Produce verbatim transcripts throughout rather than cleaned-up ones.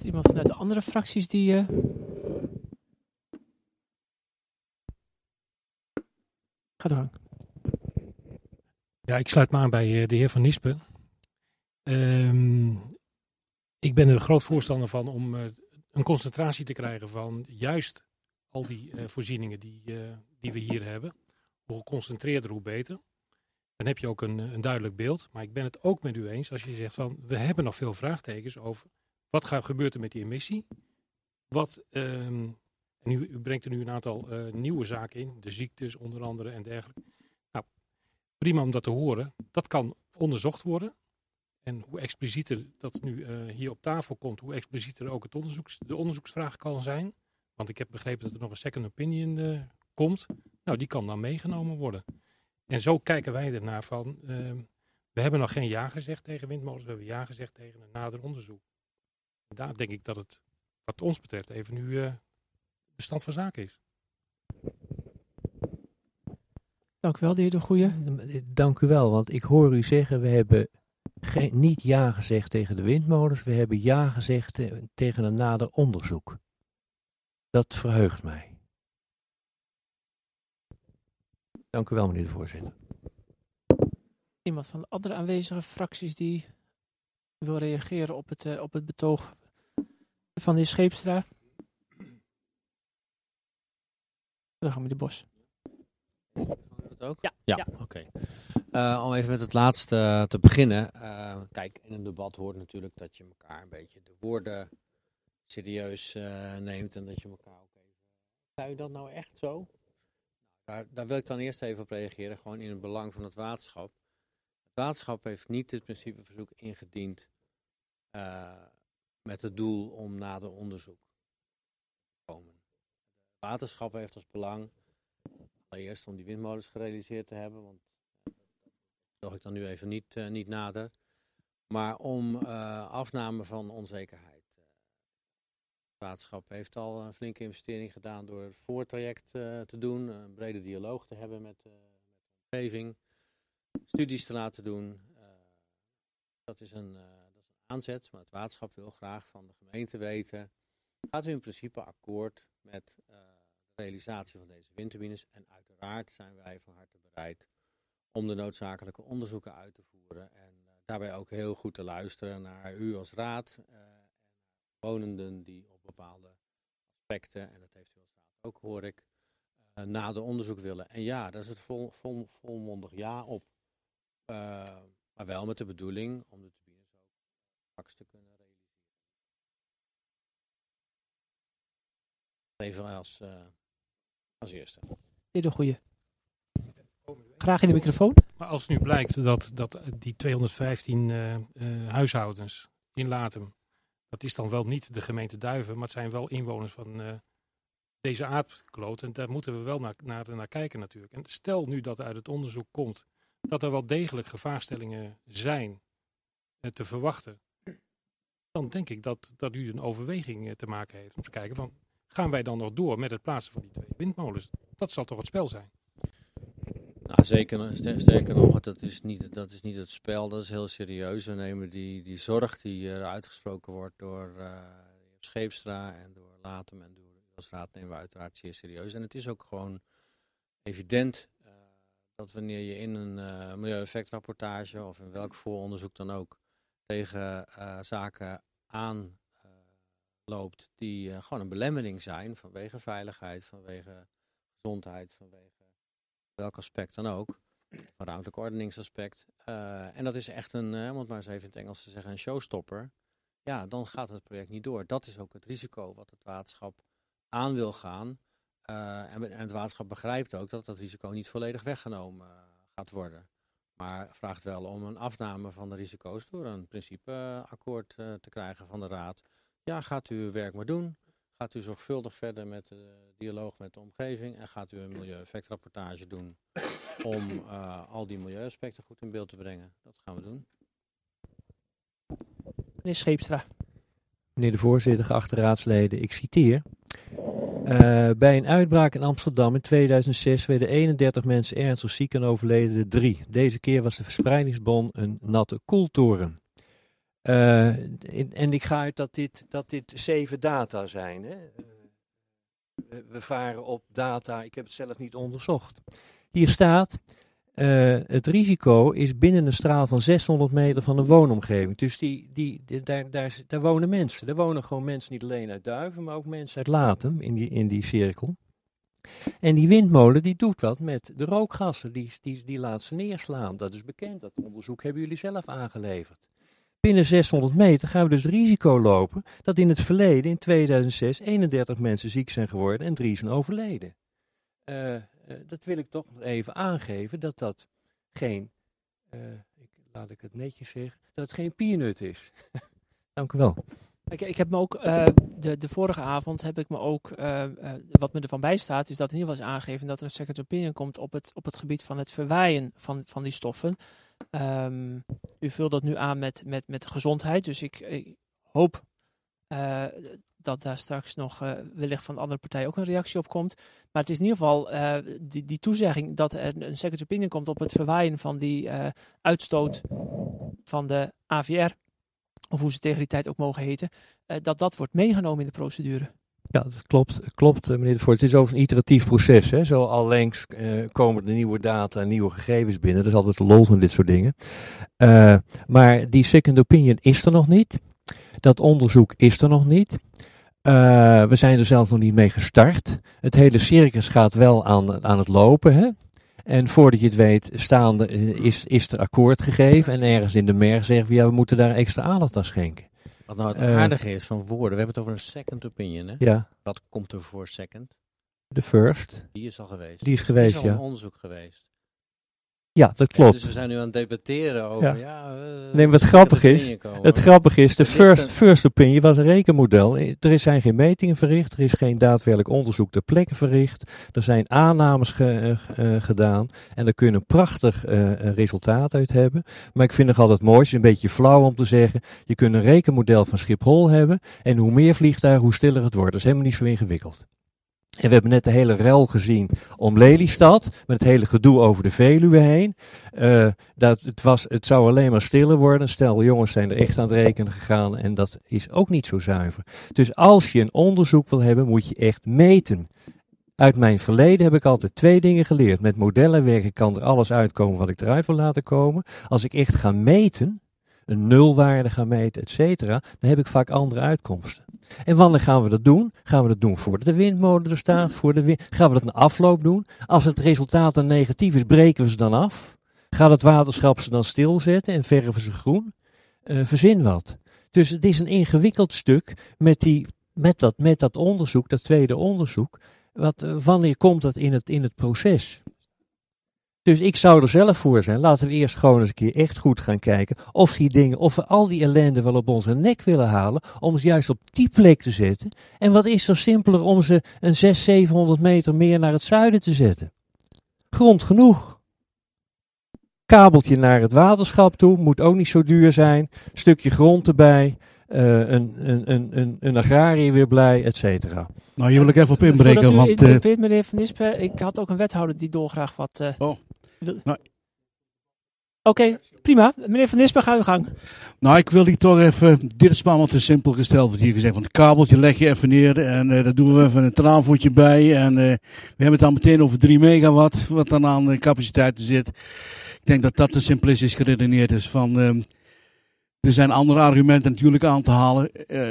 er iemand vanuit de andere fracties die... Uh... Ga door. Ja, ik sluit me aan bij de heer Van Nispen. Um, ik ben er een groot voorstander van om uh, een concentratie te krijgen van juist al die uh, voorzieningen die, uh, die we hier hebben. Hoe geconcentreerder, hoe beter. Dan heb je ook een, een duidelijk beeld. Maar ik ben het ook met u eens als je zegt van we hebben nog veel vraagtekens over wat gaat, gebeurt er met die emissie. Wat, um, en u, u brengt er nu een aantal uh, nieuwe zaken in. De ziektes onder andere en dergelijke. Nou, prima om dat te horen. Dat kan onderzocht worden. En hoe explicieter dat nu uh, hier op tafel komt, hoe explicieter ook het onderzoeks, de onderzoeksvraag kan zijn. Want ik heb begrepen dat er nog een second opinion uh, komt. Nou, die kan dan meegenomen worden. En zo kijken wij ernaar van, uh, we hebben nog geen ja gezegd tegen windmolens, we hebben ja gezegd tegen een nader onderzoek. En daar denk ik dat het, wat ons betreft, even nu uh, de stand van zaken is. Dank u wel, de heer De Goeie. Dank u wel, want ik hoor u zeggen, we hebben geen, niet ja gezegd tegen de windmolens, we hebben ja gezegd te, tegen een nader onderzoek. Dat verheugt mij. Dank u wel, meneer de voorzitter. Iemand van de andere aanwezige fracties die wil reageren op het, uh, op het betoog van de heer Scheepstra? Dan gaan we de Bos. Dat ook? Ja. Ja, ja. oké. Okay. Uh, om even met het laatste uh, te beginnen. Uh, kijk, in een debat hoort natuurlijk dat je elkaar een beetje de woorden serieus uh, neemt en dat je elkaar ook even... Zou je dat nou echt zo? Daar, daar wil ik dan eerst even op reageren, gewoon in het belang van het waterschap. Het waterschap heeft niet het principeverzoek ingediend uh, met het doel om nader onderzoek te komen. Het waterschap heeft als belang allereerst om die windmolens gerealiseerd te hebben, want uh, dat doe ik dan nu even niet, uh, niet nader, maar om uh, afname van onzekerheid. Het waterschap heeft al een flinke investering gedaan door het voortraject uh, te doen, een brede dialoog te hebben met, uh, met de omgeving, studies te laten doen. Uh, dat, is een, uh, dat is een aanzet, maar het waterschap wil graag van de gemeente weten, gaat u in principe akkoord met uh, de realisatie van deze windturbines en uiteraard zijn wij van harte bereid om de noodzakelijke onderzoeken uit te voeren en uh, daarbij ook heel goed te luisteren naar u als raad uh, en wonenden die op bepaalde aspecten, en dat heeft u als raad ook, hoor ik, uh, na de onderzoek willen. En ja, daar is het vol, vol, volmondig ja op. Uh, maar wel met de bedoeling om de turbines ook straks te kunnen realiseren. Even als, uh, als eerste. Heer De Goeie. Graag in de microfoon. Maar als het nu blijkt dat, dat die tweehonderdvijftien uh, uh, huishoudens in Latem, dat is dan wel niet de gemeente Duiven, maar het zijn wel inwoners van uh, deze aardkloot. En daar moeten we wel naar, naar, naar kijken natuurlijk. En stel nu dat uit het onderzoek komt dat er wel degelijk gevaarstellingen zijn uh, te verwachten. Dan denk ik dat, dat u een overweging uh, te maken heeft om te kijken van, gaan wij dan nog door met het plaatsen van die twee windmolens? Dat zal toch het spel zijn? Nou, zeker, sterker nog, dat is, niet, dat is niet het spel, dat is heel serieus. We nemen die, die zorg die er uitgesproken wordt door uh, Scheepstra en door Latem en door als raad nemen we uiteraard zeer serieus. En het is ook gewoon evident uh, dat wanneer je in een uh, milieueffectrapportage of in welk vooronderzoek dan ook tegen uh, zaken aan uh, loopt die uh, gewoon een belemmering zijn vanwege veiligheid, vanwege gezondheid, vanwege welk aspect dan ook, een ruimtelijk ordeningsaspect. Uh, en dat is echt een, uh, om het maar eens even in het Engels te zeggen, een showstopper. Ja, dan gaat het project niet door. Dat is ook het risico wat het waterschap aan wil gaan. Uh, en, en het waterschap begrijpt ook dat dat risico niet volledig weggenomen uh, gaat worden. Maar vraagt wel om een afname van de risico's door een principeakkoord uh, te krijgen van de raad. Ja, gaat u uw werk maar doen. Gaat u zorgvuldig verder met de dialoog met de omgeving en gaat u een milieueffectrapportage doen om uh, al die milieuaspecten goed in beeld te brengen. Dat gaan we doen. Meneer Scheepstra. Meneer de voorzitter, geachte raadsleden, ik citeer. Uh, bij een uitbraak in Amsterdam in tweeduizend zes werden eenendertig mensen ernstig ziek en overleden er drie. Deze keer was de verspreidingsbron een natte koeltoren. Uh, in, en ik ga uit dat dit, dat dit zeven data zijn. Hè? Uh, we, we varen op data, ik heb het zelf niet onderzocht. Hier staat, uh, het risico is binnen een straal van zeshonderd meter van de woonomgeving. Dus die, die, die, daar, daar, daar wonen mensen. Er wonen gewoon mensen niet alleen uit Duiven, maar ook mensen uit Latem in die, in die cirkel. En die windmolen die doet wat met de rookgassen, die, die, die laat ze neerslaan. Dat is bekend, dat onderzoek hebben jullie zelf aangeleverd. Binnen zeshonderd meter gaan we dus risico lopen dat in het verleden, in tweeduizend zes, eenendertig mensen ziek zijn geworden en drie zijn overleden. Uh, uh, dat wil ik toch nog even aangeven, dat dat geen, uh, ik, laat ik het netjes zeggen, dat het geen peanut is. Dank u wel. Ik, ik heb me ook, uh, de, de vorige avond heb ik me ook, uh, uh, wat me ervan bijstaat, is dat in ieder geval is aangegeven dat er een second opinion komt op het, op het gebied van het verwijden van, van die stoffen. Um, u vult dat nu aan met, met, met gezondheid, dus ik, ik hoop uh, dat daar straks nog uh, wellicht van de andere partijen ook een reactie op komt. Maar het is in ieder geval uh, die, die toezegging dat er een second opinion komt op het verwijden van die uh, uitstoot van de A V R, of hoe ze tegen die tijd ook mogen heten, uh, dat dat wordt meegenomen in de procedure. Ja, dat klopt, klopt meneer de Voort. Het is over een iteratief proces. Hè. Zo allengs uh, komen er nieuwe data en nieuwe gegevens binnen. Dat is altijd de lol van dit soort dingen. Uh, maar die second opinion is er nog niet. Dat onderzoek is er nog niet. Uh, we zijn er zelfs nog niet mee gestart. Het hele circus gaat wel aan, aan het lopen. Hè. En voordat je het weet, staande, is, is er akkoord gegeven. En ergens in de merg zeggen we, ja, we moeten daar extra aandacht aan schenken. Wat nou het Uh, aardige is van woorden, we hebben het over een second opinion, hè? Ja, Wat komt er voor second? de first. Die is al geweest. Die is geweest, Er is al ja. een onderzoek geweest. Ja, dat Ja, klopt. dus we zijn nu aan het debatteren over, Ja. ja... uh, Nee, wat second grappig is, opinion komen. Het grappige is, de Er ligt first, een- first opinion was een rekenmodel. Er zijn geen metingen verricht, er is geen daadwerkelijk onderzoek ter plekke verricht. Er zijn aannames ge, uh, uh, gedaan en daar kun je een prachtig uh, resultaat uit hebben. Maar ik vind het altijd mooi, het is een beetje flauw om te zeggen, je kunt een rekenmodel van Schiphol hebben en hoe meer vliegtuigen, hoe stiller het wordt. Dat is helemaal niet zo ingewikkeld. En we hebben net de hele rel gezien om Lelystad, met het hele gedoe over de Veluwe heen. Uh, dat het, was, het zou alleen maar stiller worden. Stel, jongens zijn er echt aan het rekenen gegaan en dat is ook niet zo zuiver. Dus als je een onderzoek wil hebben, moet je echt meten. Uit mijn verleden heb ik altijd twee dingen geleerd. Met modellen werken kan er alles uitkomen wat ik eruit wil laten komen. Als ik echt ga meten, een nulwaarde ga meten, et cetera, dan heb ik vaak andere uitkomsten. En wanneer gaan we dat doen? Gaan we dat doen voordat de windmolen er staat? Voor de wind... Gaan we dat na afloop doen? Als het resultaat dan negatief is, breken we ze dan af? Gaat het waterschap ze dan stilzetten en verven ze groen? Uh, verzin wat. Dus het is een ingewikkeld stuk met, die, met, dat, met dat onderzoek, dat tweede onderzoek. Wat, uh, wanneer komt dat in het, in het proces? Dus ik zou er zelf voor zijn. Laten we eerst gewoon eens een keer echt goed gaan kijken of die dingen, of we al die ellende wel op onze nek willen halen, om ze juist op die plek te zetten. En wat is er simpeler om ze een zeshonderd, zevenhonderd meter meer naar het zuiden te zetten? Grond genoeg. Kabeltje naar het waterschap toe, moet ook niet zo duur zijn. Stukje grond erbij, uh, een, een, een, een, een agrariër weer blij, et cetera. Nou, hier wil ik even op inbreken. Voordat u Want, uh, interpreteert, meneer Van Nispen, ik had ook een wethouder die dolgraag wat... Uh, Oh. wil... Nou. Oké, okay, prima. Meneer Van Nispen, ga uw gang. nou, ik wil hier toch even... Dit is allemaal te simpel gesteld, wordt hier gezegd. Want het kabeltje leg je even neer en uh, daar doen we even een traalvoetje bij. En uh, we hebben het dan meteen over drie megawatt, wat dan aan uh, capaciteiten zit. Ik denk dat dat te simplistisch geredeneerd is. Van, uh, er zijn andere argumenten natuurlijk aan te halen. Uh,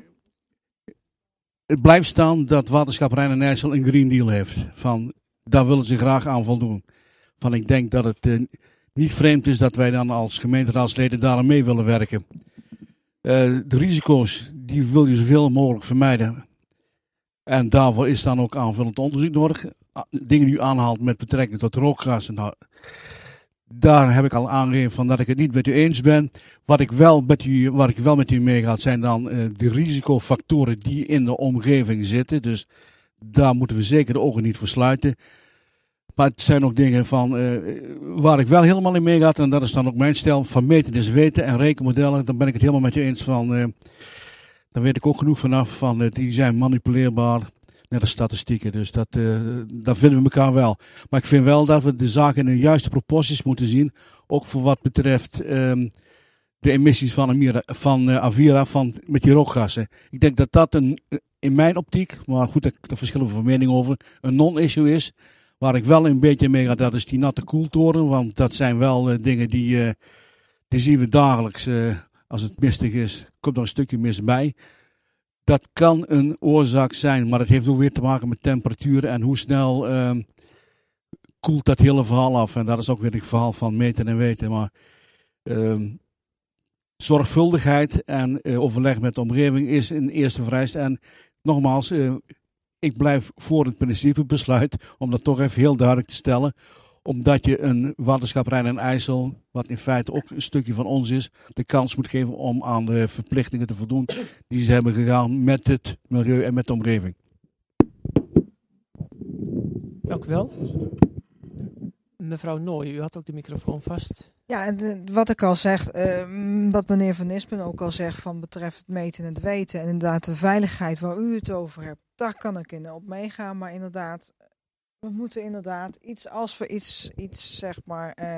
het blijft staan dat Waterschap Rijn en IJssel een Green Deal heeft. Van, daar willen ze graag aan voldoen. Van, ik denk dat het uh, niet vreemd is dat wij dan als gemeenteraadsleden daar aan mee willen werken. Uh, de risico's, die wil je zoveel mogelijk vermijden. En daarvoor is dan ook aanvullend onderzoek nodig. Dingen die u aanhaalt met betrekking tot rookgassen. Nou, daar heb ik al aangegeven van dat ik het niet met u eens ben. Wat ik wel met u, waar ik wel met u mee ga, zijn dan uh, de risicofactoren die in de omgeving zitten. Dus daar moeten we zeker de ogen niet voor sluiten. Maar het zijn ook dingen van, uh, waar ik wel helemaal in meega, en dat is dan ook mijn stijl, van meten is weten en rekenmodellen. Dan ben ik het helemaal met u eens van, uh, daar weet ik ook genoeg vanaf, van uh, die zijn manipuleerbaar. Net als statistieken, dus dat, uh, daar vinden we elkaar wel. Maar ik vind wel dat we de zaken in de juiste proporties moeten zien. Ook voor wat betreft um, de emissies van, Amira, van uh, Avira van, met die rookgassen. Ik denk dat dat een, in mijn optiek, maar goed, daar verschillen we van mening over, een non-issue is. Waar ik wel een beetje mee ga, dat is die natte koeltoren. Want dat zijn wel uh, dingen die, uh, die zien we dagelijks. Uh, als het mistig is, komt er een stukje mist bij. Dat kan een oorzaak zijn, maar het heeft ook weer te maken met temperaturen en hoe snel uh, koelt dat hele verhaal af. En dat is ook weer het verhaal van meten en weten. Maar uh, zorgvuldigheid en uh, overleg met de omgeving is een eerste vereiste. En nogmaals, uh, ik blijf voor het principebesluit om dat toch even heel duidelijk te stellen. Omdat je een waterschap Rijn en IJssel, wat in feite ook een stukje van ons is, de kans moet geven om aan de verplichtingen te voldoen die ze hebben gegaan met het milieu en met de omgeving. Dank u wel. Mevrouw Nooy, u had ook de microfoon vast. Ja, de, wat ik al zeg, uh, wat meneer Van Nispen ook al zegt van betreft het meten en het weten. En inderdaad de veiligheid waar u het over hebt, daar kan ik in op meegaan. Maar inderdaad, we moeten inderdaad iets, als we iets, iets zeg maar, uh,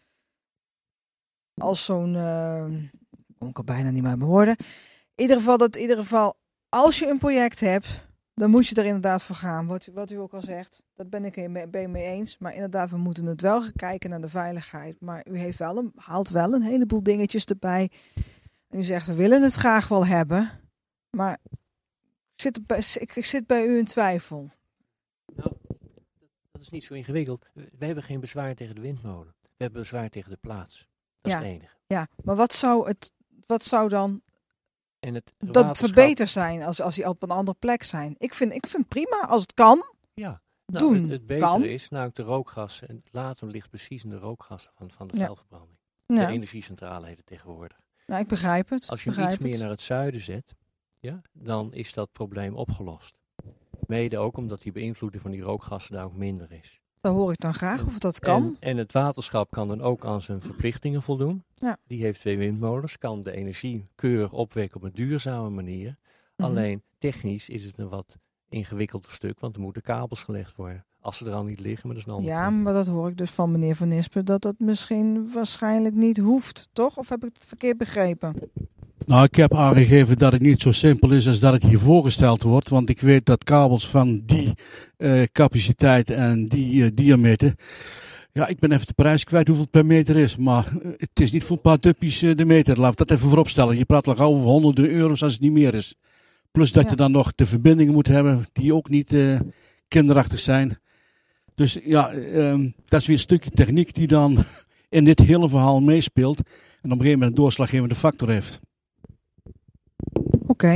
als zo'n, uh, kom ik er bijna niet meer bij woorden. In ieder geval, dat in ieder geval, als je een project hebt, dan moet je er inderdaad voor gaan. Wat, wat u ook al zegt, dat ben ik er mee, mee eens. Maar inderdaad, we moeten het wel gaan kijken naar de veiligheid. Maar u heeft wel een, haalt wel een heleboel dingetjes erbij. En u zegt, we willen het graag wel hebben. Maar ik zit bij, ik, ik zit bij u in twijfel. Nou, dat is niet zo ingewikkeld. We hebben geen bezwaar tegen de windmolen. We hebben bezwaar tegen de plaats. Dat ja. is het enige. Ja, maar wat zou, het, wat zou dan en het dat waterschap... verbeterd zijn als, als die op een andere plek zijn? Ik vind, ik vind prima, als het kan, ja. Nou, doen. Het, het betere kan. is namelijk de rookgassen. En het later ligt precies in de rookgassen van, van de Ja. vuilverbranding. Ja. De energiecentrale heet het tegenwoordig. Nou, ik begrijp het. Als je hem begrijp iets meer het. naar het zuiden zet, ja, dan is dat probleem opgelost. Mede ook omdat die beïnvloeding van die rookgassen daar ook minder is. Dan hoor ik dan graag of dat kan. En, en het waterschap kan dan ook aan zijn verplichtingen voldoen. Ja. Die heeft twee windmolens, kan de energie keurig opwekken op een duurzame manier. Mhm. Alleen technisch is het een wat ingewikkelder stuk, want er moeten kabels gelegd worden. Als ze er al niet liggen, maar dat is een ander Ja, punt. maar dat hoor ik dus van meneer Van Nispen, dat dat misschien waarschijnlijk niet hoeft, toch? Of heb ik het verkeerd begrepen? Nou, ik heb aangegeven dat het niet zo simpel is als dat het hier voorgesteld wordt. Want ik weet dat kabels van die uh, capaciteit en die uh, diameter... Ja, ik ben even de prijs kwijt hoeveel het per meter is. Maar uh, het is niet voor een paar duppies uh, de meter. Laat ik dat even vooropstellen. Je praat al gauw over honderden euro's als het niet meer is. Plus dat Ja. je dan nog de verbindingen moet hebben die ook niet uh, kinderachtig zijn. Dus ja, um, dat is weer een stukje techniek die dan in dit hele verhaal meespeelt. En op een gegeven moment een doorslaggevende factor heeft. Oké.